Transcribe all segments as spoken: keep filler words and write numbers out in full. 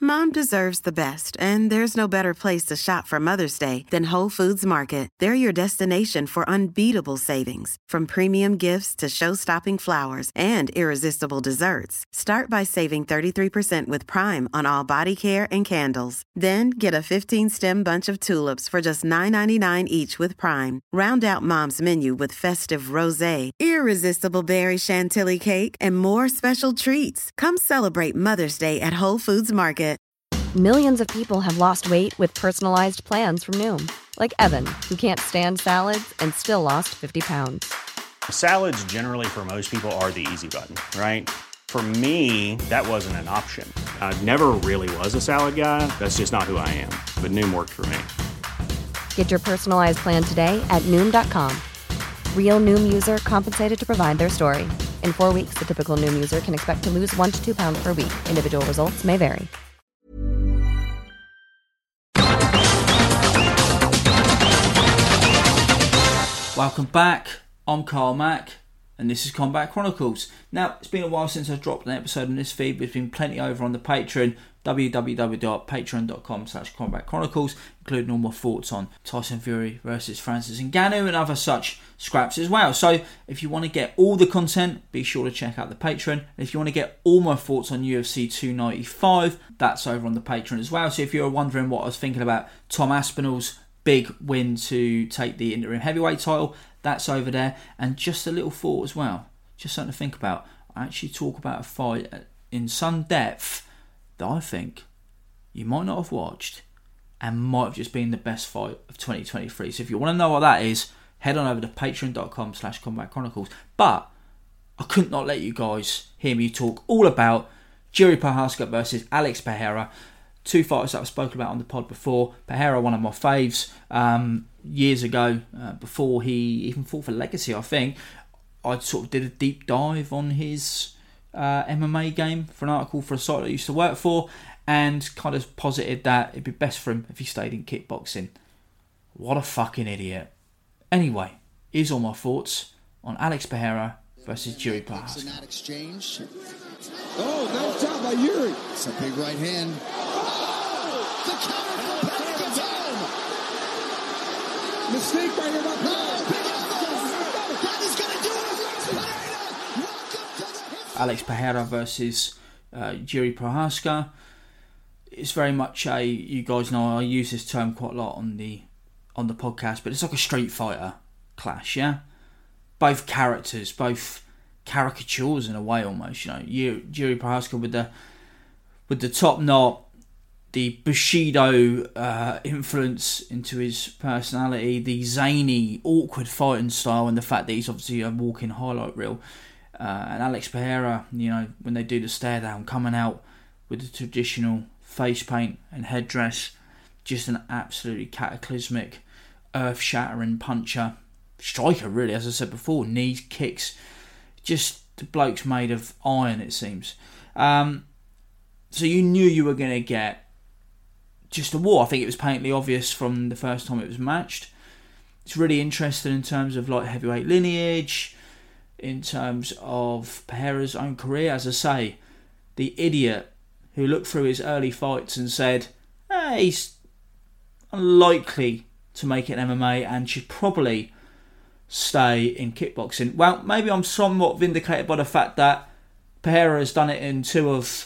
Mom deserves the best, and there's no better place to shop for Mother's Day than Whole Foods Market. They're your destination for unbeatable savings, from premium gifts to show-stopping flowers and irresistible desserts. Start by saving thirty-three percent with Prime on all body care and candles. Then get a fifteen-stem bunch of tulips for just nine ninety-nine each with Prime. Round out Mom's menu with festive rosé, irresistible berry chantilly cake, and more special treats. Come celebrate Mother's Day at Whole Foods Market. Millions of people have lost weight with personalized plans from Noom. Like Evan, who can't stand salads and still lost fifty pounds. Salads generally for most people are the easy button, right? For me, that wasn't an option. I never really was a salad guy. That's just not who I am. But Noom worked for me. Get your personalized plan today at Noom dot com. Real Noom user compensated to provide their story. In four weeks, the typical Noom user can expect to lose one to two pounds per week. Individual results may vary. Welcome back. I'm Carl Mack, and this is Combat Chronicles. Now, it's been a while since I've dropped an episode on this feed, but there's been plenty over on the Patreon, w w w dot patreon dot com slash combat chronicles, including all my thoughts on Tyson Fury versus Francis Ngannou and other such scraps as well. So, if you want to get all the content, be sure to check out the Patreon. And if you want to get all my thoughts on U F C two ninety-five, that's over on the Patreon as well. So, if you're wondering what I was thinking about Tom Aspinall's big win to take the interim heavyweight title, that's over there. And just a little thought as well, just something to think about. I actually talk about a fight in some depth that I think you might not have watched and might have just been the best fight of twenty twenty-three. So if you want to know what that is, head on over to patreon dot com slash combat chronicles. But I couldn't not let you guys hear me talk all about Jiri Prochazka versus Alex Pereira. Two fighters that I've spoken about on the pod before. Pereira, one of my faves, um, years ago, uh, before he even fought for Legacy, I think. I sort of did a deep dive on his uh, M M A game for an article for a site that I used to work for, and kind of posited that it'd be best for him if he stayed in kickboxing. What a fucking idiot. Anyway, here's all my thoughts on Alex Pereira versus Jiri Prochazka. Exchange. Oh, nice job by Jiri. It's a big right hand. The counter from Pereira down. Mistake by him up. No, that is going to do it. Alex Pereira versus uh, Jiri Prochazka. It's very much a, you guys know I use this term quite a lot on the on the podcast, but it's like a Street Fighter clash, yeah? Both characters, both caricatures in a way almost, you know. Jiri Prochazka with the with the top knot, the Bushido uh, influence into his personality, the zany, awkward fighting style, and the fact that he's obviously a walking highlight reel. Uh, and Alex Pereira, you know, when they do the stare down, coming out with the traditional face paint and headdress, just an absolutely cataclysmic, earth-shattering puncher. Striker, really, as I said before, knees, kicks, just the bloke's made of iron, it seems. Um, so you knew you were going to get just a war. I think it was patently obvious from the first time it was matched. It's really interesting in terms of like heavyweight lineage, in terms of Pereira's own career. As I say, the idiot who looked through his early fights and said, eh, he's unlikely to make it M M A and should probably stay in kickboxing. Well, maybe I'm somewhat vindicated by the fact that Pereira has done it in two of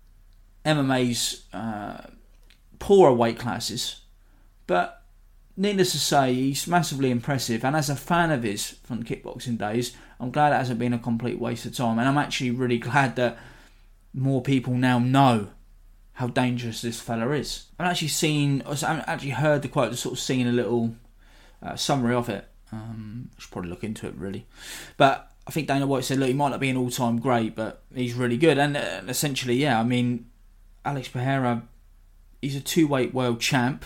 M M A's uh, poorer weight classes. But needless to say, he's massively impressive. And as a fan of his from kickboxing days, I'm glad it hasn't been a complete waste of time. And I'm actually really glad that more people now know how dangerous this fella is. I've actually seen, I've actually heard the quote, just sort of seen a little uh, summary of it. Um, I should probably look into it really. But I think Dana White said, look, he might not be an all-time great, but he's really good. And uh, essentially, yeah, I mean, Alex Pereira, he's a two-weight world champ.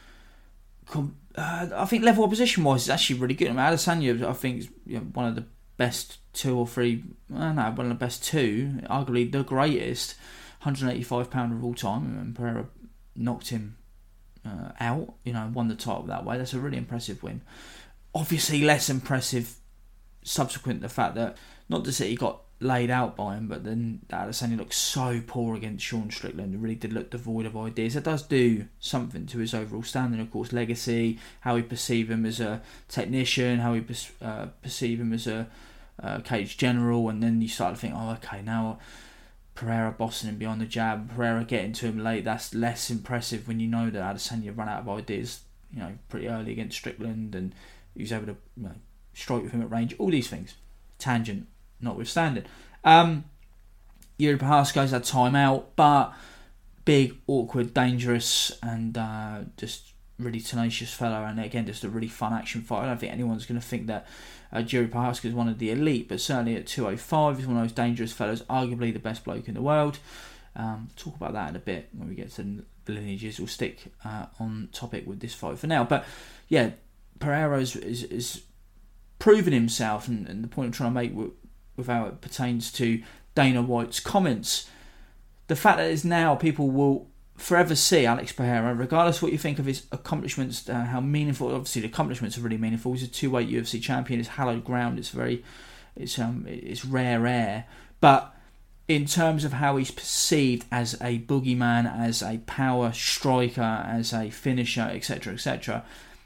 Com- uh, I think level opposition-wise, it's actually really good. I mean, Adesanya, I think, is you know, one of the best two or three, I don't know, one of the best two, arguably the greatest, one hundred eighty-five pounder of all time, and Pereira knocked him uh, out, you know, won the title that way. That's a really impressive win. Obviously less impressive subsequent to the fact that, not just that he got laid out by him, but then Adesanya looked so poor against Sean Strickland. It really did look devoid of ideas. It does do something to his overall standing, of course, legacy, how we perceive him as a technician, how we uh, perceive him as a uh, cage general, and then you start to think, oh, okay, now Pereira bossing him beyond the jab, Pereira getting to him late, that's less impressive when you know that Adesanya ran out of ideas, you know, pretty early against Strickland, and he was able to, you know, strike with him at range, all these things. Tangent notwithstanding. Um, Yuri Prochazka's had time out, but big, awkward, dangerous, and uh, just really tenacious fellow, and again, just a really fun action fight. I don't think anyone's going to think that uh, Yuri Prochazka is one of the elite, but certainly at two oh five, he's one of those dangerous fellows, arguably the best bloke in the world. Um, talk about that in a bit when we get to the lineages. We'll stick uh, on topic with this fight for now. But yeah, Pereira is, is, is proven himself, and, and the point I'm trying to make with, with how it pertains to Dana White's comments, the fact that is now people will forever see Alex Pereira, regardless of what you think of his accomplishments, uh, how meaningful. Obviously, the accomplishments are really meaningful. He's a two-weight U F C champion. It's hallowed ground. It's very, it's um, it's rare air. But in terms of how he's perceived as a boogeyman, as a power striker, as a finisher, et cetera, et cetera,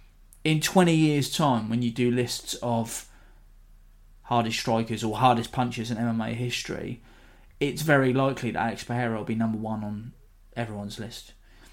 in twenty years' time, when you do lists of hardest strikers or hardest punchers in M M A history, it's very likely that Alex Pereira will be number one on everyone's list.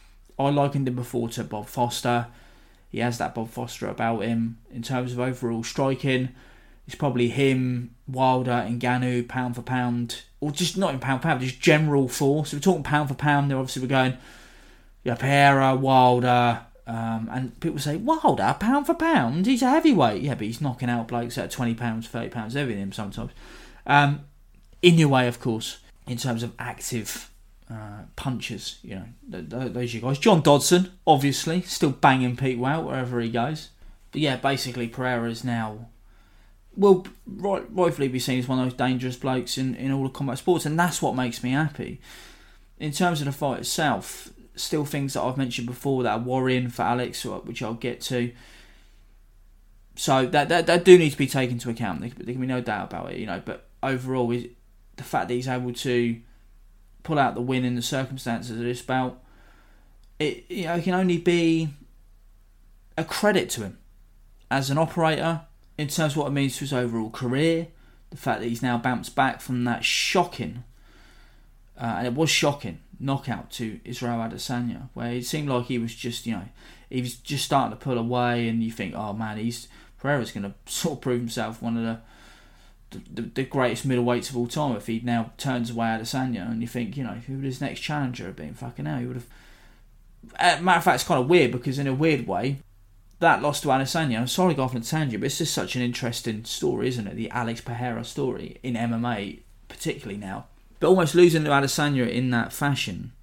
I likened him before to Bob Foster. He has that Bob Foster about him. In terms of overall striking, it's probably him, Wilder, and Ngannou, pound for pound, or just not in pound for pound, just general force. So we're talking pound for pound, there obviously we're going, yeah, Pereira, Wilder, um, and people say, Wilder, pound for pound, he's a heavyweight. Yeah, but he's knocking out blokes at twenty pounds, thirty pounds heavier than him sometimes. Um, Inoue, of course, in terms of active Uh, punchers, you know, th- th- those you guys. John Dodson, obviously, still banging people out wherever he goes. But yeah, basically Pereira is now, will right, rightfully be seen as one of those dangerous blokes in, in all the combat sports, and that's what makes me happy. In terms of the fight itself, still things that I've mentioned before that are worrying for Alex, which I'll get to. So that that, that do need to be taken into account. There, there can be no doubt about it, you know. But overall, is the fact that he's able to pull out the win in the circumstances of this bout, it, you know, it can only be a credit to him as an operator in terms of what it means to his overall career. The fact that he's now bounced back from that shocking, uh, and it was shocking, knockout to Israel Adesanya, where it seemed like he was just, you know, he was just starting to pull away, and you think, oh man, he's Pereira's going to sort of prove himself one of the The, the greatest middleweights of all time if he now turns away Adesanya, and you think, you know, who would his next challenger have been? Fucking hell, he would have. Uh, matter of fact, it's kind of weird because in a weird way, that loss to Adesanya, I'm sorry to go off on a tangent, but it's just such an interesting story, isn't it? The Alex Pereira story in M M A, particularly now. But almost losing to Adesanya in that fashion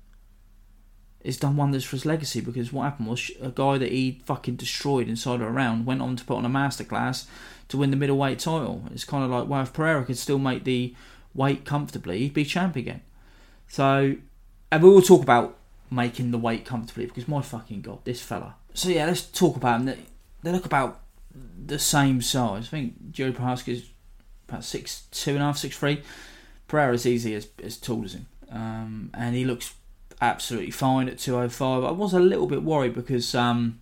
has done wonders for his legacy, because what happened was a guy that he fucking destroyed inside or around went on to put on a masterclass to win the middleweight title. It's kind of like, well, if Pereira could still make the weight comfortably, he'd be champ again. So, and we will talk about making the weight comfortably, because my fucking God, this fella. So yeah, let's talk about him. They look about the same size. I think Yuri Prochazka is about six two and a half, six three. Pereira's easy as as tall as him, um, and he looks absolutely fine at two oh five. I was a little bit worried because um,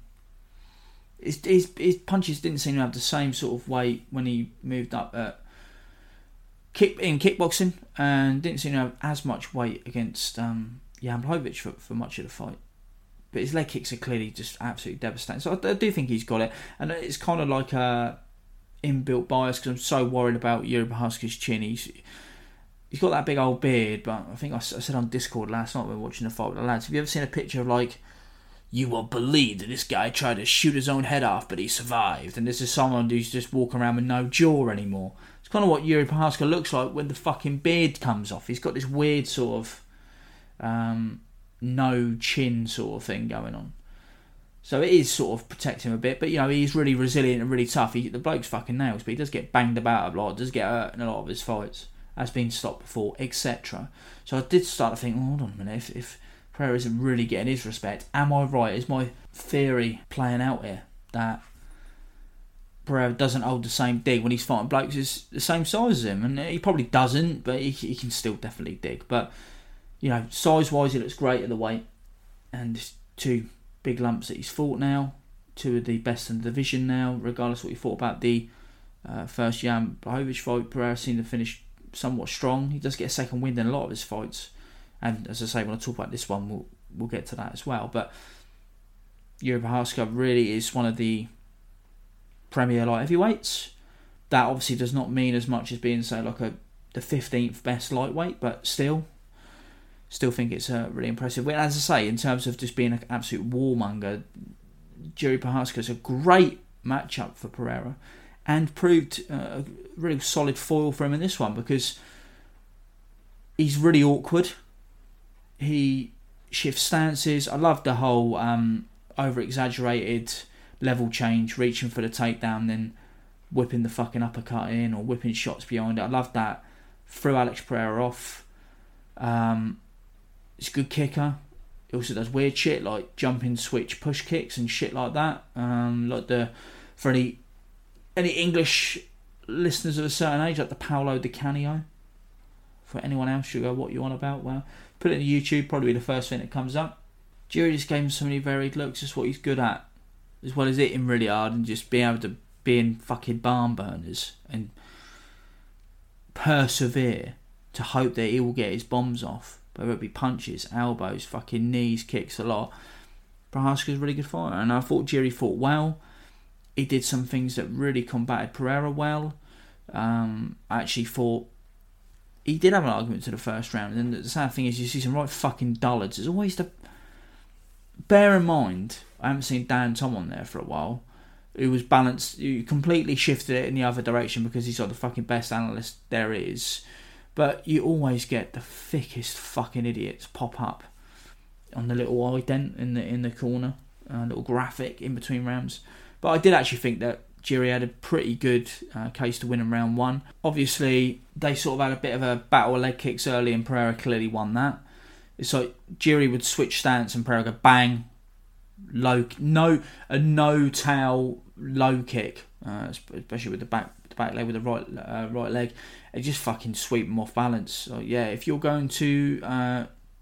his, his, his punches didn't seem to have the same sort of weight when he moved up at kick in kickboxing, and didn't seem to have as much weight against um, Jan Blachowicz for, for much of the fight. But his leg kicks are clearly just absolutely devastating. So I, I do think he's got it, and it's kind of like a inbuilt bias because I'm so worried about Yuri Prochazka's chin. He's He's got that big old beard, but I think I said on Discord last night when we were watching the fight with the lads, have you ever seen a picture of like, you won't believe that this guy tried to shoot his own head off, but he survived, and this is someone who's just walking around with no jaw anymore? It's kind of what Yuri Prochazka looks like when the fucking beard comes off. He's got this weird sort of um, no chin sort of thing going on. So it is sort of protecting him a bit, but you know, he's really resilient and really tough. He, the bloke's fucking nails, but he does get banged about a lot, does get hurt in a lot of his fights, has been stopped before, et cetera. So I did start to think, oh, hold on a minute, if, if Pereira isn't really getting his respect, am I right? Is my theory playing out here that Pereira doesn't hold the same dig when he's fighting blokes who's the same size as him, and he probably doesn't, but he, he can still definitely dig. But you know, size-wise, he looks great at the weight, and two big lumps that he's fought now, two of the best in the division now. Regardless of what you thought about the uh, first Jan Blachowicz fight, Pereira seemed to finish somewhat strong. He does get a second wind in a lot of his fights, and as I say, when I talk about this one, we'll we'll get to that as well. But Jiri Prochazka really is one of the Premier light heavyweights. That obviously does not mean as much as being, say, like a the fifteenth best lightweight, but still, still think it's a really impressive win. As I say, in terms of just being an absolute warmonger, Jiri Prochazka is a great matchup for Pereira, and proved a really solid foil for him in this one, because he's really awkward. He shifts stances. I love the whole um, over-exaggerated level change, reaching for the takedown, then whipping the fucking uppercut in, or whipping shots behind it. I love that. Threw Alex Pereira off. Um, he's a good kicker. He also does weird shit like jumping switch push kicks and shit like that. Um, like the for any any English listeners of a certain age, like the Paolo Di Canio. For anyone else, you go, what you on about? Well, put it in YouTube, probably the first thing that comes up. Jiri just gave him so many varied looks. That's what he's good at, as well as hitting really hard and just being able to be in fucking barn burners and persevere to hope that he will get his bombs off, whether it be punches, elbows, fucking knees, kicks, a lot. Prochazka's a really good fighter, and I thought Jiri fought well. He did some things that really combated Pereira well. Um, I actually thought he did have an argument to the first round, and the sad thing is you see some right fucking dullards. There's always the... Bear in mind, I haven't seen Dan Tom on there for a while. Who was balanced, who completely shifted it in the other direction because he's like the fucking best analyst there is. But you always get the thickest fucking idiots pop up on the little ident in the in the corner, a uh, little graphic in between rounds. But I did actually think that Jiri had a pretty good uh, case to win in round one. Obviously, they sort of had a bit of a battle of leg kicks early, and Pereira clearly won that. It's like Jiri would switch stance and Pereira go bang, low, no, a no tail low kick, uh, especially with the back, the back leg with the right, uh, right leg, and just fucking sweep him off balance. So yeah, if you're going to uh,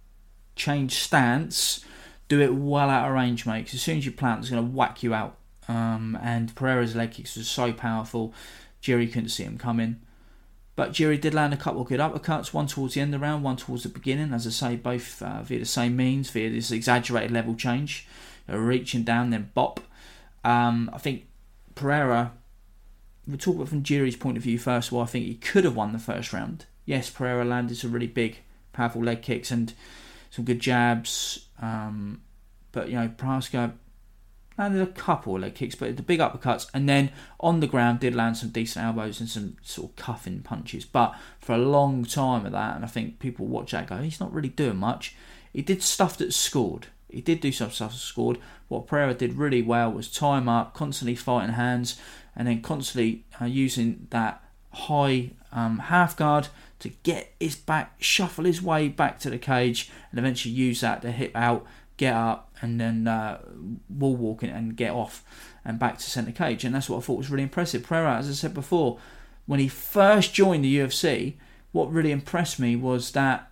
change stance, do it well out of range, mate. Because as soon as you plant, it's going to whack you out. Um, and Pereira's leg kicks were so powerful, Jiri couldn't see him coming. But Jiri did land a couple of good uppercuts, one towards the end of the round, one towards the beginning, as I say, both uh, via the same means, via this exaggerated level change, uh, reaching down, then bop. Um, I think Pereira, we'll talk about from Jiri's point of view first of all. I think he could have won the first round. Yes, Pereira landed some really big, powerful leg kicks and some good jabs. Um, but, you know, Prochazka landed a couple of leg kicks, but the big uppercuts, and then on the ground did land some decent elbows and some sort of cuffing punches. But for a long time of that, and I think people watch that and go, he's not really doing much. He did stuff that scored. He did do some stuff that scored. What Pereira did really well was time up, constantly fighting hands, and then constantly uh, using that high um, half guard to get his back, shuffle his way back to the cage, and eventually use that to hit out, get up, and then uh, wall walking and get off and back to centre cage. And that's what I thought was really impressive. Pereira, as I said before, when he first joined the U F C, what really impressed me was that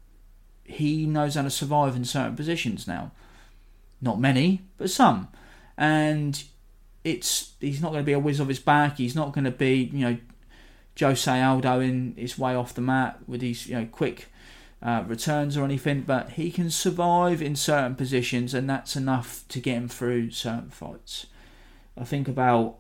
he knows how to survive in certain positions now. Not many, but some. And it's he's not going to be a whiz off his back. He's not going to be, you know, Jose Aldo in his way off the mat with these, you know, quick uh, returns or anything. But he can survive in certain positions, and that's enough to get him through certain fights. I think about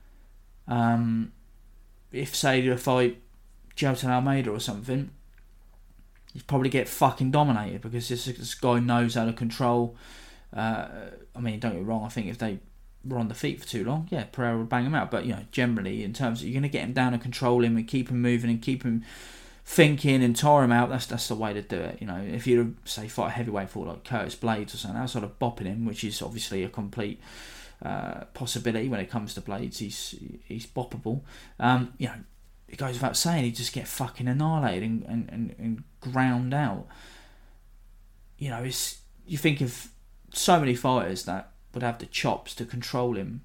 um, if, say, to fight Jailton Almeida or something, he'd probably get fucking dominated because this, this guy knows how to control. Uh, I mean, don't get me wrong, I think if they were on the feet for too long, yeah, Pereira would bang him out. But, you know, generally, in terms of you're going to get him down and control him and keep him moving and keep him thinking and tire him out, that's that's the way to do it. You know, if you say fight a heavyweight for like Curtis Blades or something, that's sort of bopping him, which is obviously a complete uh, possibility when it comes to Blades. He's he's boppable. Um, you know, it goes without saying, he just get fucking annihilated and, and, and, and ground out. You know, it's you think of so many fighters that would have the chops to control him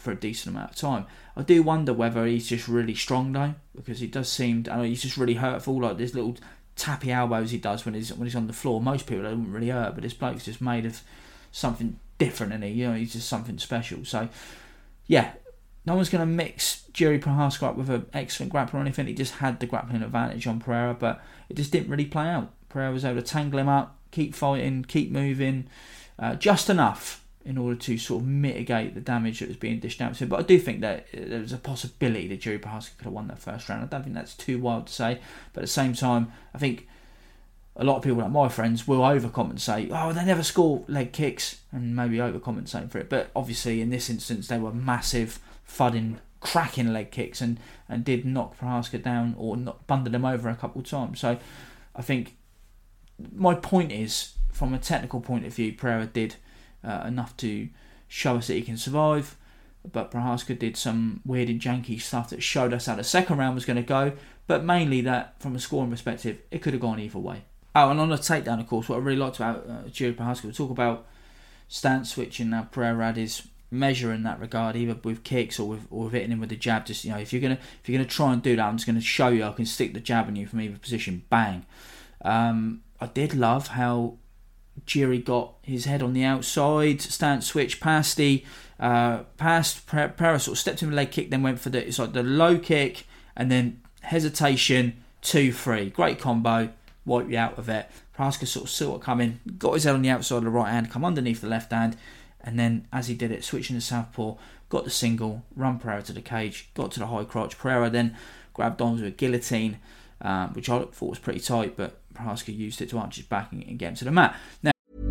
for a decent amount of time. I do wonder whether he's just really strong though, because he does seem, I know he's just really hurtful, like there's little tappy elbows he does when he's when he's on the floor. Most people don't really hurt, but this bloke's just made of something different, and he, you know, he's just something special. So yeah, no one's going to mix Jiri Prochazka up with an excellent grappler or anything. He just had the grappling advantage on Pereira, but it just didn't really play out. Pereira was able to tangle him up, keep fighting, keep moving, uh, just enough in order to sort of mitigate the damage that was being dished out to him. But I do think that there was a possibility that Jiri Prochazka could have won that first round. I don't think that's too wild to say. But at the same time, I think a lot of people, like my friends, will overcompensate. Oh, they never score leg kicks, and maybe overcompensate for it. But obviously, in this instance, they were massive, thudding, cracking leg kicks, and, and did knock Prochazka down or not, bundled him over a couple of times. So I think my point is, from a technical point of view, Pereira did Uh, enough to show us that he can survive, but Prochazka did some weird and janky stuff that showed us how the second round was going to go, but mainly that from a scoring perspective it could have gone either way. Oh, and on the takedown, of course, what I really liked about uh, Jiri Prochazka, we talk about stance switching. Now Pereira had his measure in that regard, either with kicks or with or with hitting him with the jab. Just, you know, if you're gonna if you're gonna try and do that, I'm just gonna show you I can stick the jab on you from either position. Bang. Um, I did love how Jiri got his head on the outside, stance switch, past the uh, past Pereira, sort of stepped in the leg kick, then went for the it's like the low kick, and then hesitation, two three, great combo, wipe you out of it. Prochazka sort of saw it coming, got his head on the outside of the right hand, come underneath the left hand, and then as he did it, switching to southpaw, got the single, run Pereira to the cage, got to the high crotch. Pereira then grabbed on with a guillotine, um, which I thought was pretty tight, but Prochazka used it to arch his back and get him to the mat. Now,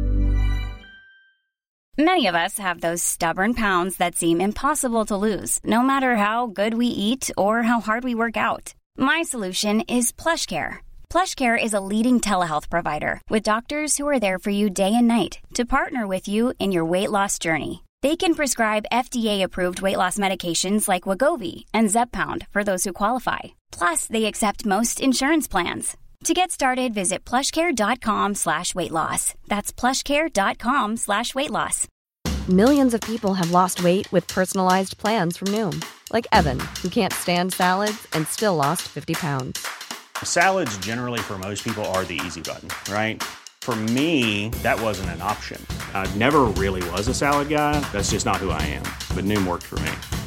many of us have those stubborn pounds that seem impossible to lose, no matter how good we eat or how hard we work out. My solution is PlushCare. PlushCare is a leading telehealth provider with doctors who are there for you day and night to partner with you in your weight loss journey. They can prescribe F D A-approved weight loss medications like Wegovy and Zepbound for those who qualify. Plus, they accept most insurance plans. To get started, visit plushcare.com slash weight loss. That's plushcare.com slash weight loss. Millions of people have lost weight with personalized plans from Noom. Like Evan, who can't stand salads and still lost fifty pounds. Salads generally for most people are the easy button, right? For me, that wasn't an option. I never really was a salad guy. That's just not who I am. But Noom worked for me.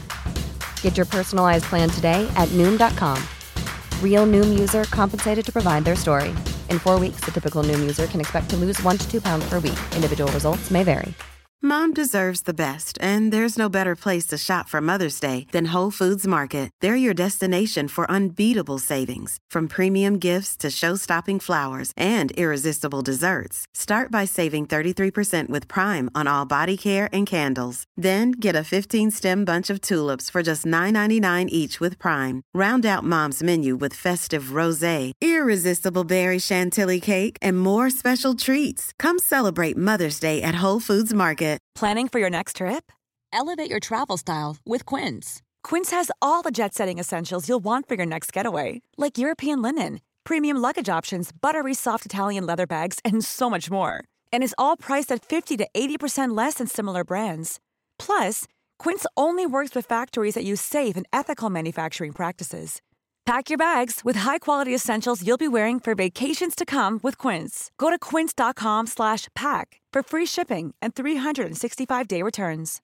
Get your personalized plan today at Noom dot com. Real Noom user compensated to provide their story. In four weeks, the typical Noom user can expect to lose one to two pounds per week. Individual results may vary. Mom deserves the best, and there's no better place to shop for Mother's Day than Whole Foods Market. They're your destination for unbeatable savings, from premium gifts to show-stopping flowers and irresistible desserts. Start by saving thirty-three percent with Prime on all body care and candles. Then get a fifteen-stem bunch of tulips for just nine ninety-nine each with Prime. Round out Mom's menu with festive rosé, irresistible berry chantilly cake, and more special treats. Come celebrate Mother's Day at Whole Foods Market. Planning for your next trip? Elevate your travel style with Quince. Quince has all the jet-setting essentials you'll want for your next getaway, like European linen, premium luggage options, buttery soft Italian leather bags, and so much more. And is all priced at fifty to eighty percent less than similar brands. Plus, Quince only works with factories that use safe and ethical manufacturing practices. Pack your bags with high-quality essentials you'll be wearing for vacations to come with Quince. Go to quince.com slash pack for free shipping and three sixty-five day returns.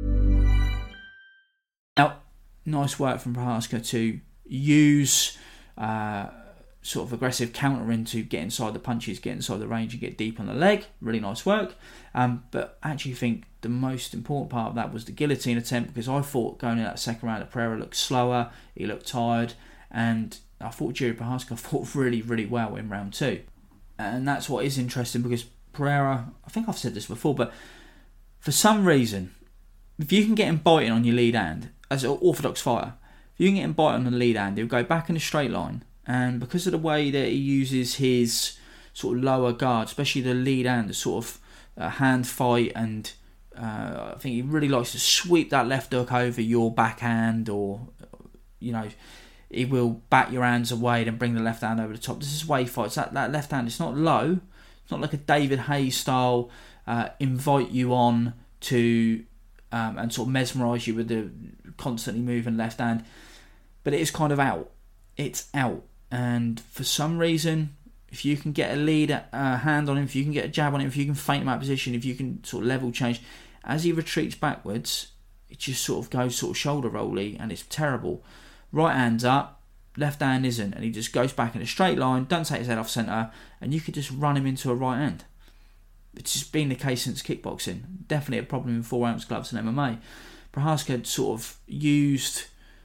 now, nice work from Prochazka to use uh, sort of aggressive countering to get inside the punches, get inside the range and get deep on the leg. Really nice work. Um, but I actually think the most important part of that was the guillotine attempt, because I thought going in that second round that Pereira looked slower, he looked tired, and I thought Jiri Prochazka fought really, really well in round two. And that's what is interesting, because Pereira, I think I've said this before, but for some reason, if you can get him biting on your lead hand, as an orthodox fighter, if you can get him biting on the lead hand, he'll go back in a straight line. And because of the way that he uses his sort of lower guard, especially the lead hand, the sort of uh, hand fight, and uh, I think he really likes to sweep that left hook over your backhand, or, you know, he will bat your hands away and bring the left hand over the top. This is why he fights. That, that left hand, it's not low. It's not like a David Hayes style uh, invite you on to um, and sort of mesmerise you with the constantly moving left hand. But it is kind of out. It's out. And for some reason, if you can get a lead uh, hand on him, if you can get a jab on him, if you can feint him out of position, if you can sort of level change, as he retreats backwards, it just sort of goes sort of shoulder rolly, and it's terrible. Right hand's up, left hand isn't, and he just goes back in a straight line, don't take his head off centre, and you could just run him into a right hand. It's just been the case since kickboxing. Definitely a problem in four ounce gloves and M M A. Prohaska sort of used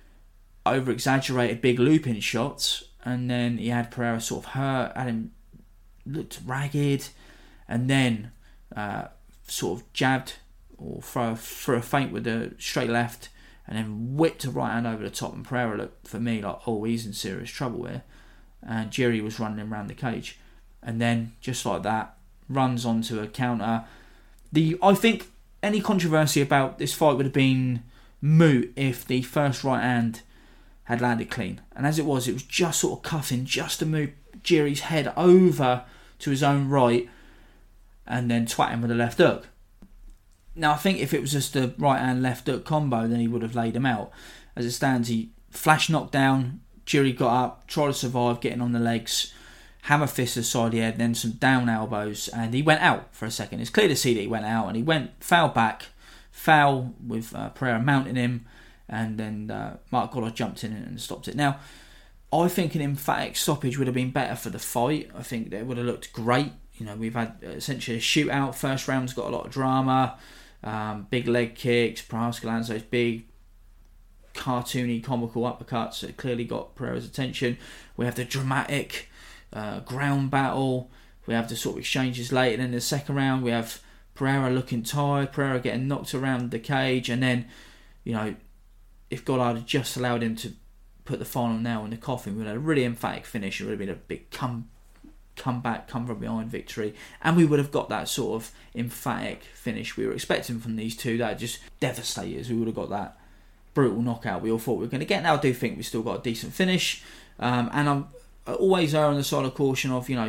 over-exaggerated big looping shots, and then he had Pereira sort of hurt, had him looked ragged, and then uh, sort of jabbed or throw for a feint with a straight left, and then whipped a right hand over the top, and Pereira looked for me like, oh, he's in serious trouble here. And Jiri was running him around the cage, and then just like that, runs onto a counter. The I think any controversy about this fight would have been moot if the first right hand had landed clean, and as it was, it was just sort of cuffing just to move Jiri's head over to his own right, and then twat him with a left hook. Now, I think if it was just a right hand left hook combo, then he would have laid him out. As it stands, he flash knocked down, Jiri got up, tried to survive, getting on the legs, hammer fist to the side of the head, then some down elbows, and he went out for a second. It's clear to see that he went out, and he went foul back, foul with uh, Pereira mounting him, and then uh, Mark Goddard jumped in and stopped it. Now, I think an emphatic stoppage would have been better for the fight. I think that it would have looked great. You know, we've had essentially a shootout. First round's got a lot of drama, um, big leg kicks, Prohaska lands those big, cartoony, comical uppercuts that clearly got Pereira's attention. We have the dramatic Uh, ground battle. We have the sort of exchanges late, and in the second round we have Pereira looking tired, Pereira getting knocked around the cage, and then, you know, if Goddard had just allowed him to put the final nail in the coffin, we would have had a really emphatic finish. It would have been a big come come back, come from behind victory, and we would have got that sort of emphatic finish we were expecting from these two. That just devastators. We would have got that brutal knockout we all thought we were going to get. Now I do think we still got a decent finish, um, and I'm always err on the side of caution of, you know,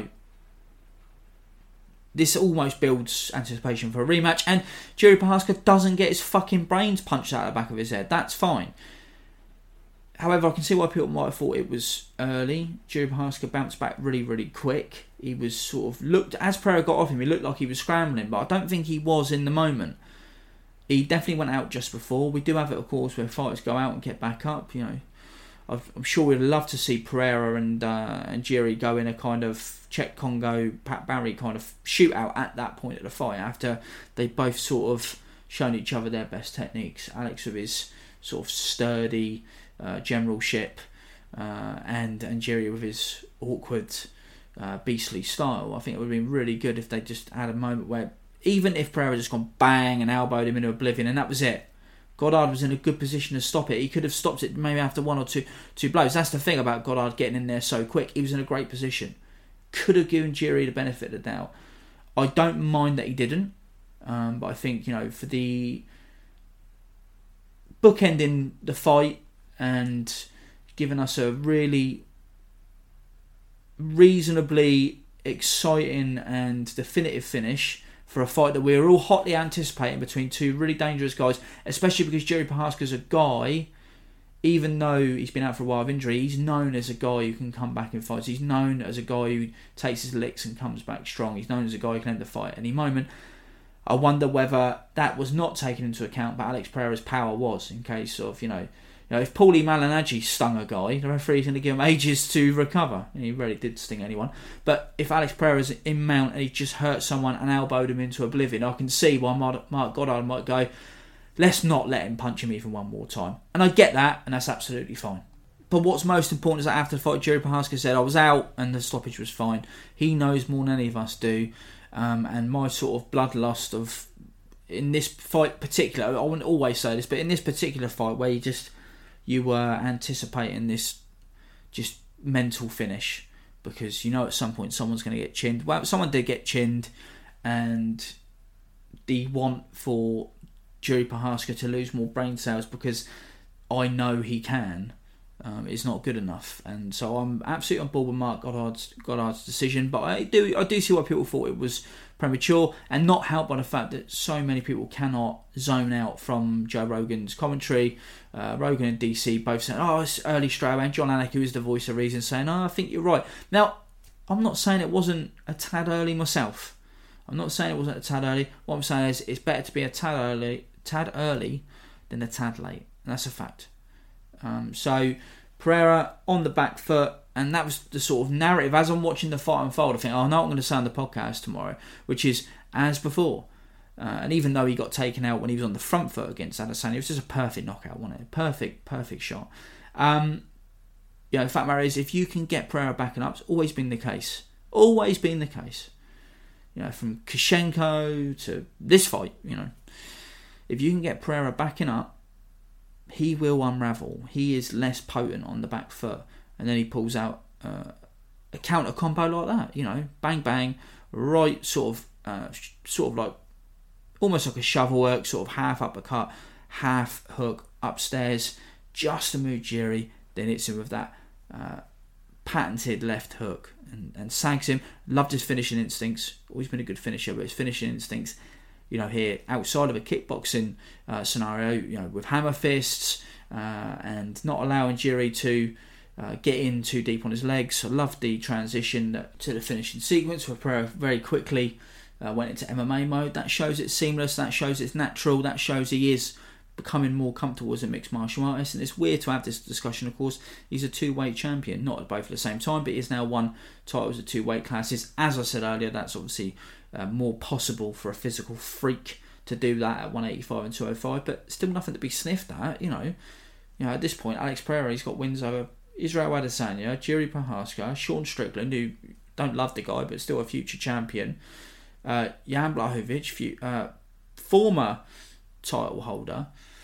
this almost builds anticipation for a rematch, and Jiri Prohaska doesn't get his fucking brains punched out of the back of his head. That's fine. However, I can see why people might have thought it was early. Jiri Prohaska bounced back really, really quick. He was sort of looked, as Pereira got off him, he looked like he was scrambling, but I don't think he was in the moment. He definitely went out just before. We do have it, of course, where fighters go out and get back up, you know. I've, I'm sure we'd love to see Pereira and uh, and Jiri go in a kind of Czech Congo, Pat Barry kind of shootout at that point of the fight, after they both sort of shown each other their best techniques. Alex with his sort of sturdy uh, generalship, uh, and, and Jiri with his awkward, uh, beastly style. I think it would have been really good if they just had a moment where, even if Pereira just gone bang and elbowed him into oblivion and that was it, Goddard was in a good position to stop it. He could have stopped it maybe after one or two two blows. That's the thing about Goddard getting in there so quick. He was in a great position. Could have given Jiri the benefit of the doubt. I don't mind that he didn't. Um, but I think, you know, for the bookending the fight and giving us a really reasonably exciting and definitive finish for a fight that we were all hotly anticipating between two really dangerous guys, especially because Jiri Prohaska's a guy, even though he's been out for a while of injury, he's known as a guy who can come back in fights. He's known as a guy who takes his licks and comes back strong. He's known as a guy who can end the fight at any moment. I wonder whether that was not taken into account, but Alex Pereira's power was, in case of, you know, you know, if Paulie Malignaggi stung a guy, the referee's going to give him ages to recover. And he really did sting anyone. But if Alex Pereira's in mount and he just hurt someone and elbowed him into oblivion, I can see why Mark Goddard might go, let's not let him punch him even one more time. And I get that, and that's absolutely fine. But what's most important is that after the fight, Jiri Prohaska said, I was out and the stoppage was fine. He knows more than any of us do. Um, and my sort of bloodlust of, in this fight particular, I wouldn't always say this, but in this particular fight where you just, you were anticipating this just mental finish, because you know at some point someone's going to get chinned. Well, someone did get chinned, and the want for Jiri Prohaska to lose more brain cells, because I know he can, um, is not good enough. And so I'm absolutely on board with Mark Goddard's, Goddard's decision. But I do I do see why people thought it was premature, and not helped by the fact that so many people cannot zone out from Joe Rogan's commentary. Uh, Rogan and D C both saying, oh, it's early straight away. And John Anik, who is the voice of reason, saying, oh, I think you're right. Now, I'm not saying it wasn't a tad early myself. I'm not saying it wasn't a tad early. What I'm saying is it's better to be a tad early, tad early than a tad late. And that's a fact. Um, so, Pereira on the back foot. And that was the sort of narrative. As I'm watching the fight unfold, I think, oh, no, I'm going to sound the podcast tomorrow, which is as before. Uh, and even though he got taken out when he was on the front foot against Adesanya, it was just a perfect knockout, wasn't it? Perfect, perfect shot. Um, you know, the fact matter is, if you can get Pereira backing up, it's always been the case. Always been the case. You know, from Kushenko to this fight, you know. If you can get Pereira backing up, he will unravel. He is less potent on the back foot. And then he pulls out uh, a counter combo like that, you know, bang bang, right sort of, uh, sort of like, almost like a shovel work, sort of half uppercut, half hook upstairs, just to move Jiri, then hits him with that uh, patented left hook and, and sags him. Loved his finishing instincts, always been a good finisher, but his finishing instincts, you know, here outside of a kickboxing uh, scenario, you know, with hammer fists uh, and not allowing Jiri to Uh, get in too deep on his legs. I loved the transition to the finishing sequence where Pereira very quickly uh, went into M M A mode. That shows it's seamless, that shows it's natural, that shows he is becoming more comfortable as a mixed martial artist. And it's weird to have this discussion, of course. He's a two-weight champion, not at both at the same time, but he's now won titles at two weight classes. As I said earlier, that's obviously uh, more possible for a physical freak to do that at one eighty-five and two oh five, but still nothing to be sniffed at, you know. You know, at this point, Alex Pereira, he's got wins over Israel Adesanya, Jiri Prochazka, Sean Strickland, who don't love the guy but still a future champion, uh, Jan Blachowicz, uh, former title holder.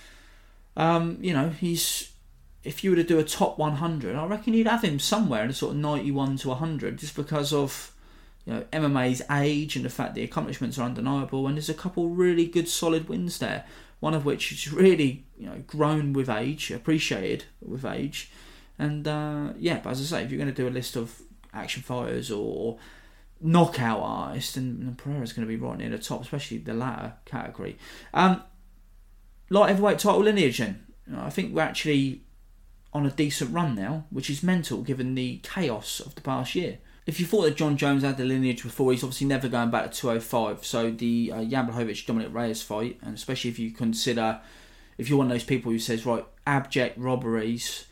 Um, you know, he's, if you were to do a top one hundred, I reckon you'd have him somewhere in a sort of ninety-one to one hundred, just because of, you know, M M A's age and the fact the accomplishments are undeniable, and there's a couple really good solid wins there, one of which is really, you know, grown with age, appreciated with age. And uh, yeah, but as I say, if you're going to do a list of action fighters or knockout artists, then Pereira's going to be right near the top, especially the latter category. Um, light heavyweight title lineage, then. You know, I think we're actually on a decent run now, which is mental given the chaos of the past year. If you thought that John Jones had the lineage before, he's obviously never going back to two oh five. So the uh, Jan Blachowicz Dominic Reyes fight, and especially if you consider, if you're one of those people who says, right, abject robberies,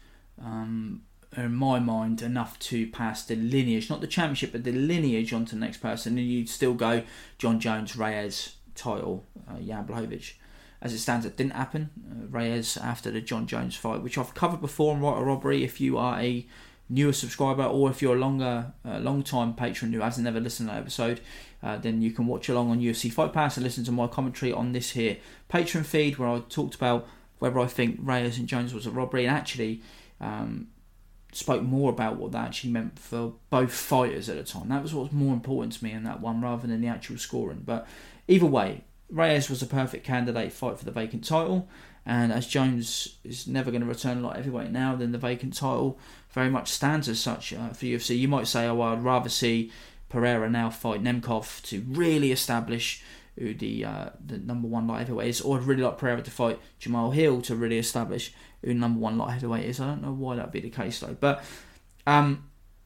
Um, are in my mind enough to pass the lineage, not the championship, but the lineage onto the next person, and you'd still go John Jones, Reyes, title, uh, Jan Blachowicz. As it stands, it didn't happen. Uh, Reyes after the John Jones fight, which I've covered before on Right or Robbery. If you are a newer subscriber, or if you're a longer, uh, long time patron who hasn't ever listened to that episode, uh, then you can watch along on U F C Fight Pass and listen to my commentary on this here Patreon feed, where I talked about whether I think Reyes and Jones was a robbery, and actually Um, spoke more about what that actually meant for both fighters at the time. That was what was more important to me in that one, rather than the actual scoring. But either way, Reyes was a perfect candidate fight for the vacant title, and as Jones is never going to return light heavyweight now, then the vacant title very much stands as such uh, for U F C. You might say, oh, well, I'd rather see Pereira now fight Nemkov to really establish who the uh, the number one light heavyweight is, or I'd really like Pereira to fight Jamal Hill to really establish who number one light heavyweight is. I don't know why that'd be the case though, but um,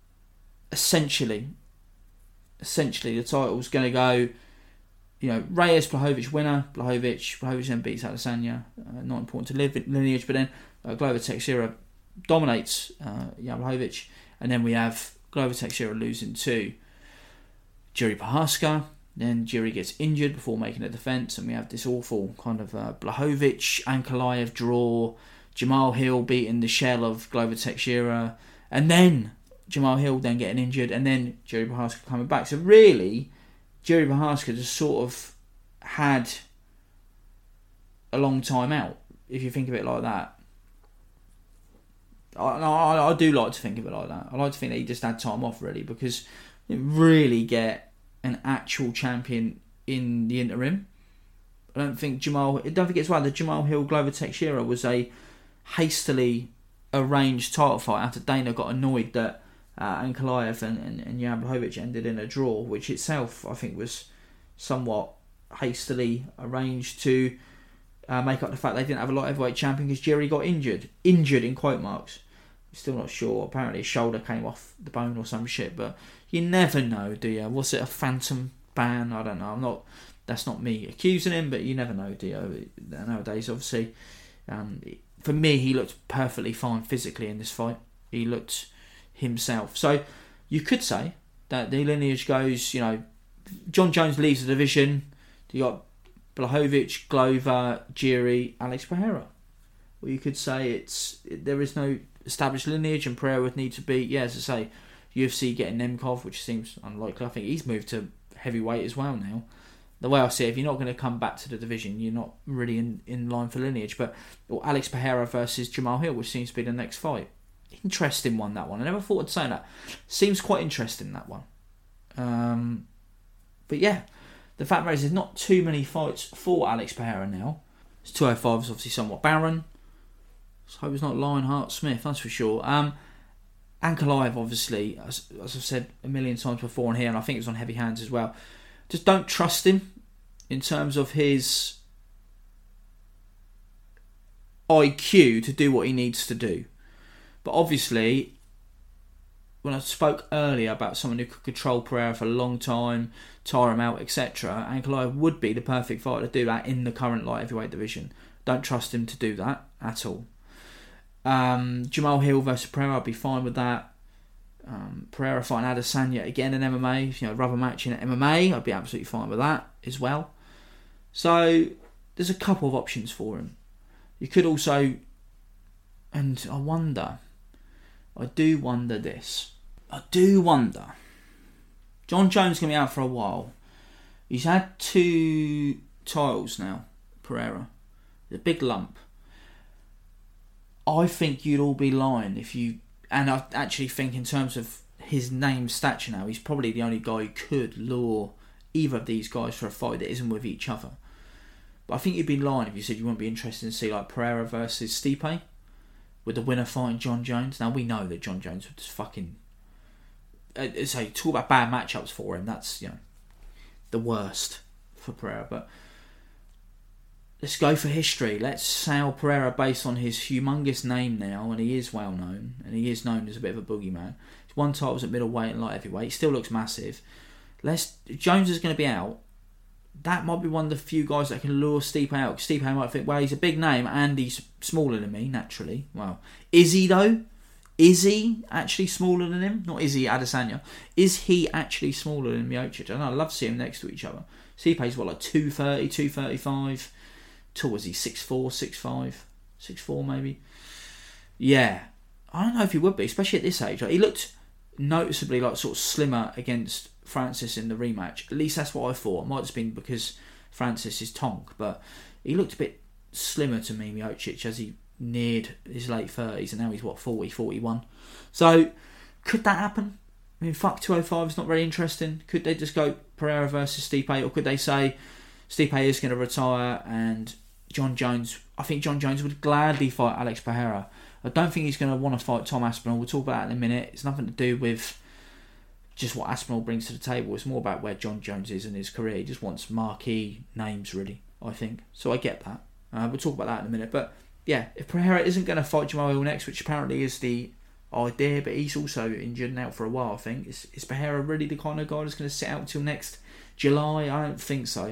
essentially, essentially the title's going to go, you know, Reyes, Blachowicz winner, Blachowicz, Blachowicz then beats Adesanya. Uh, not important to live lineage, but then uh, Glover Teixeira dominates uh, Jan Blachowicz, and then we have Glover Teixeira losing to Jiri Prochazka. Then Jiri gets injured before making a defence, and we have this awful kind of uh, Blachowicz, Ankalaev draw, Jamal Hill beating the shell of Glover Teixeira, and then Jamal Hill then getting injured, and then Jiri Prochazka coming back. So really, Jiri Prochazka just sort of had a long time out, if you think of it like that. I, I, I do like to think of it like that. I like to think that he just had time off, really, because you really get an actual champion in the interim. I don't think Jamal... Don't forget as well that Jamal Hill Glover Teixeira was a hastily arranged title fight after Dana got annoyed that uh, Ankalaev and, and, and Jan Blachowicz ended in a draw, which itself I think was somewhat hastily arranged to uh, make up the fact they didn't have a light heavyweight champion because Jerry got injured. Injured in quote marks. Still not sure. Apparently his shoulder came off the bone or some shit, but you never know, do you? Was it a phantom ban? I don't know. I'm not. That's not me accusing him, but you never know, do you? Nowadays, obviously, um, for me, he looked perfectly fine physically in this fight. He looked himself. So you could say that the lineage goes, you know, John Jones leaves the division. You got Blachowicz, Glover, Jiri, Alex Pereira. Or you could say it's there is no established lineage, and Pereira would need to be, yeah, as I say, U F C getting Nemkov, which seems unlikely. I think he's moved to heavyweight as well now. The way I see it, if you're not going to come back to the division, you're not really in, in line for lineage. But or Alex Pereira versus Jamal Hill, which seems to be the next fight. Interesting one, that one. I never thought I'd say that. Seems quite interesting, that one. Um, but yeah, the fact is there's not too many fights for Alex Pereira now. His two oh five is obviously somewhat barren. So I hope it's not Lionheart Smith, that's for sure. Um, Ankalaev, obviously, as, as I've said a million times before on here, and I think it was on Heavy Hands as well. Just don't trust him in terms of his I Q to do what he needs to do. But obviously, when I spoke earlier about someone who could control Pereira for a long time, tire him out, et cetera, Ankalaev would be the perfect fighter to do that in the current light heavyweight division. Don't trust him to do that at all. Um, Jamal Hill versus Pereira, I'd be fine with that. Um, Pereira fighting Adesanya again in M M A, you know, rubber matching at M M A, I'd be absolutely fine with that as well. So there's a couple of options for him. You could also, and I wonder, I do wonder this. I do wonder. John Jones is going to be out for a while. He's had two titles now, Pereira. A big lump. I think you'd all be lying if you... And I actually think in terms of his name stature now, he's probably the only guy who could lure either of these guys for a fight that isn't with each other. But I think you'd be lying if you said you wouldn't be interested to see like Pereira versus Stipe, with the winner fighting John Jones. Now we know that John Jones would just fucking... So talk about bad matchups for him. That's, you know, the worst for Pereira. But let's go for history. Let's sail Pereira based on his humongous name now, and he is well known, and he is known as a bit of a boogeyman. He's won titles at middleweight and light heavyweight. He still looks massive. Let's Jones is going to be out. That might be one of the few guys that can lure Stipe out. Stipe might think, well, he's a big name and he's smaller than me, naturally. Well, is he though? Is he actually smaller than him? Not is he Adesanya. Is he actually smaller than Miocic? I don't know, I'd love to see him next to each other. Stipe's what, like two thirty, two thirty-five? Tall was he? six four, six five? six four maybe? Yeah. I don't know if he would be, especially at this age. Like, he looked noticeably like sort of slimmer against Francis in the rematch. At least that's what I thought. It might have just been because Francis is tonk, but he looked a bit slimmer to me, Miocic, as he neared his late thirties, and now he's what, forty, forty-one. So could that happen? I mean, fuck, two oh five is not very interesting. Could they just go Pereira versus Stipe, or could they say Stipe is going to retire and John Jones... I think John Jones would gladly fight Alex Pereira. I don't think he's going to want to fight Tom Aspinall. We'll talk about that in a minute. It's nothing to do with just what Aspinall brings to the table. It's more about where John Jones is in his career. He just wants marquee names, really, I think. So I get that. Uh, we'll talk about that in a minute. But yeah, if Pereira isn't going to fight Jamal Hill next, which apparently is the idea, but he's also injured and out for a while, I think. Is, is Pereira really the kind of guy that's going to sit out till next July? I don't think so.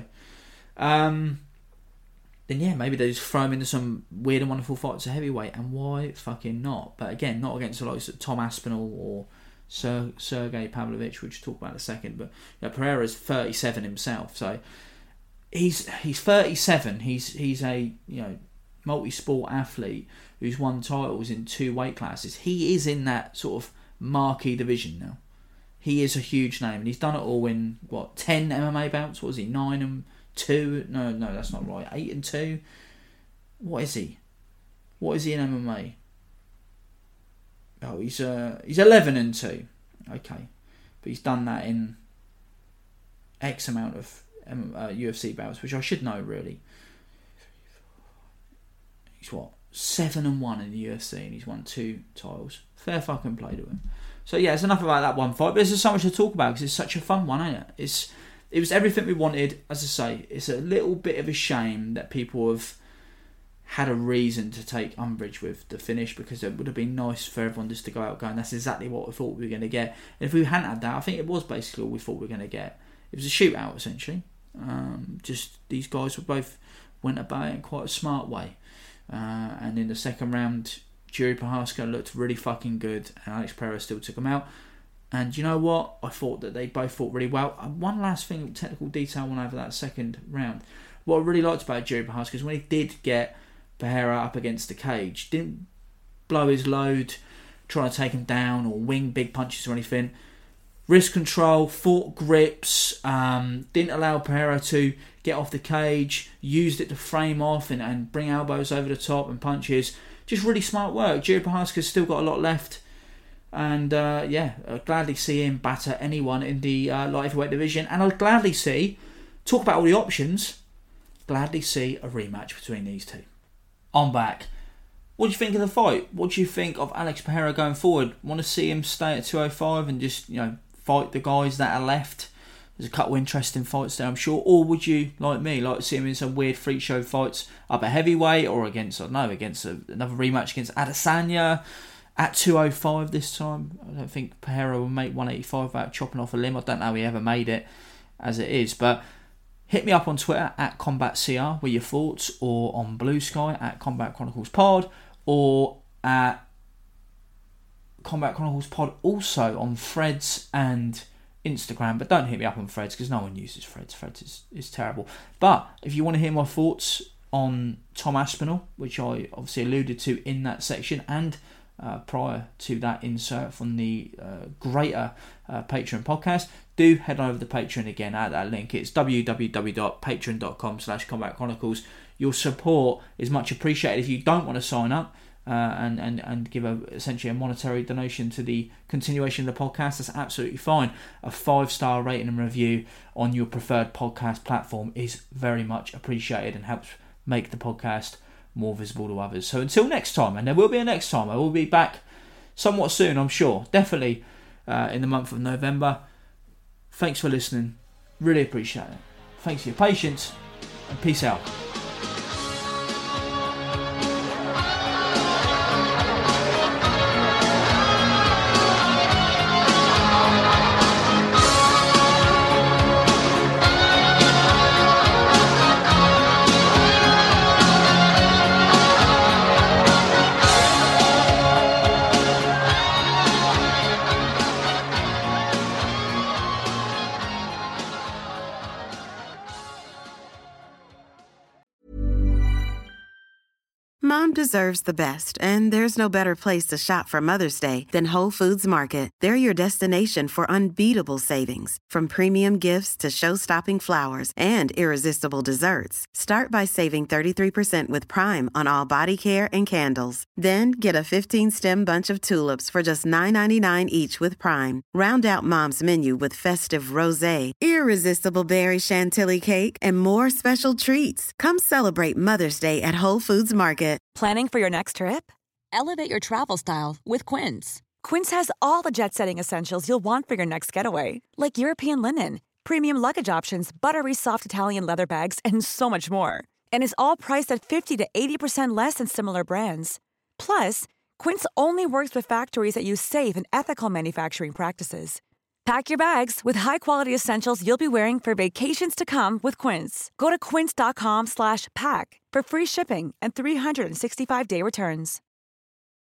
Um, then yeah, maybe they just throw him into some weird and wonderful fights at heavyweight, and why fucking not? But again, not against the likes of Tom Aspinall or Ser- Sergey Pavlovich, which we'll talk about in a second. But you know, Pereira's thirty-seven himself, so he's he's thirty-seven. He's he's a you know multi-sport athlete who's won titles in two weight classes. He is in that sort of marquee division now. He is a huge name, and he's done it all in what ten M M A bouts. What was he? Nine and two? No, no, that's not right. Eight and two. What is he? What is he in M M A? Oh, he's uh, he's eleven and two. Okay, but he's done that in X amount of uh, U F C bouts, which I should know really. He's what, seven and one in the U F C, and he's won two titles. Fair fucking play to him. So yeah, it's enough about that one fight. But there's just so much to talk about because it's such a fun one, ain't it? It's it was everything we wanted. As I say, it's a little bit of a shame that people have had a reason to take umbrage with the finish, because it would have been nice for everyone just to go out going, that's exactly what we thought we were going to get. And if we hadn't had that, I think it was basically all we thought we were going to get. It was a shootout, essentially. Um, just these guys were both went about it in quite a smart way. Uh, and in the second round, Jiri Prochazka looked really fucking good, and Alex Pereira still took him out. And you know what? I thought that they both fought really well. And one last thing, technical detail on over that second round. What I really liked about Jiri Prochazka is when he did get Pereira up against the cage, didn't blow his load trying to take him down or wing big punches or anything. Wrist control, fought grips, um, didn't allow Pereira to get off the cage, used it to frame off and, and bring elbows over the top and punches. Just really smart work. Jiri Prochazka's still got a lot left. And uh, yeah, I'd gladly see him batter anyone in the uh, light heavyweight division. And I'd gladly see, talk about all the options, gladly see a rematch between these two. I'm back. What do you think of the fight? What do you think of Alex Pereira going forward? Want to see him stay at two oh five and just, you know, fight the guys that are left? There's a couple of interesting fights there, I'm sure. Or would you, like me, like to see him in some weird freak show fights up at heavyweight or against, I don't know, against a, another rematch against Adesanya at two oh five this time? I don't think Pereira will make one eighty-five without chopping off a limb. I don't know how he ever made it as it is, but hit me up on Twitter at CombatCR with your thoughts, or on Blue Sky at Combat Chronicles Pod, or at Combat Chronicles Pod also on Threads and Instagram. But don't hit me up on Threads because no one uses Threads. Threads is, is terrible. But if you want to hear my thoughts on Tom Aspinall, which I obviously alluded to in that section, and uh, prior to that insert from the uh, greater uh, Patreon podcast, do head over to Patreon again at that link. It's www.patreon.com slash Combat Chronicles. Your support is much appreciated. If you don't want to sign up uh, and, and, and give a, essentially a monetary donation to the continuation of the podcast, that's absolutely fine. A five-star rating and review on your preferred podcast platform is very much appreciated and helps make the podcast more visible to others. So until next time, and there will be a next time, I will be back somewhat soon, I'm sure. Definitely uh, in the month of November. Thanks for listening. Really appreciate it. Thanks for your patience, and peace out. Mom deserves the best, and there's no better place to shop for Mother's Day than Whole Foods Market. They're your destination for unbeatable savings, from premium gifts to show-stopping flowers and irresistible desserts. Start by saving thirty-three percent with Prime on all body care and candles. Then get a fifteen-stem bunch of tulips for just nine ninety-nine each with Prime. Round out Mom's menu with festive rosé, irresistible berry chantilly cake, and more special treats. Come celebrate Mother's Day at Whole Foods Market. Planning for your next trip? Elevate your travel style with Quince. Quince has all the jet-setting essentials you'll want for your next getaway, like European linen, premium luggage options, buttery soft Italian leather bags, and so much more. And is all priced at fifty to eighty percent less than similar brands. Plus, Quince only works with factories that use safe and ethical manufacturing practices. Pack your bags with high-quality essentials you'll be wearing for vacations to come with Quince. Go to quince.com slash pack for free shipping and three sixty-five day returns.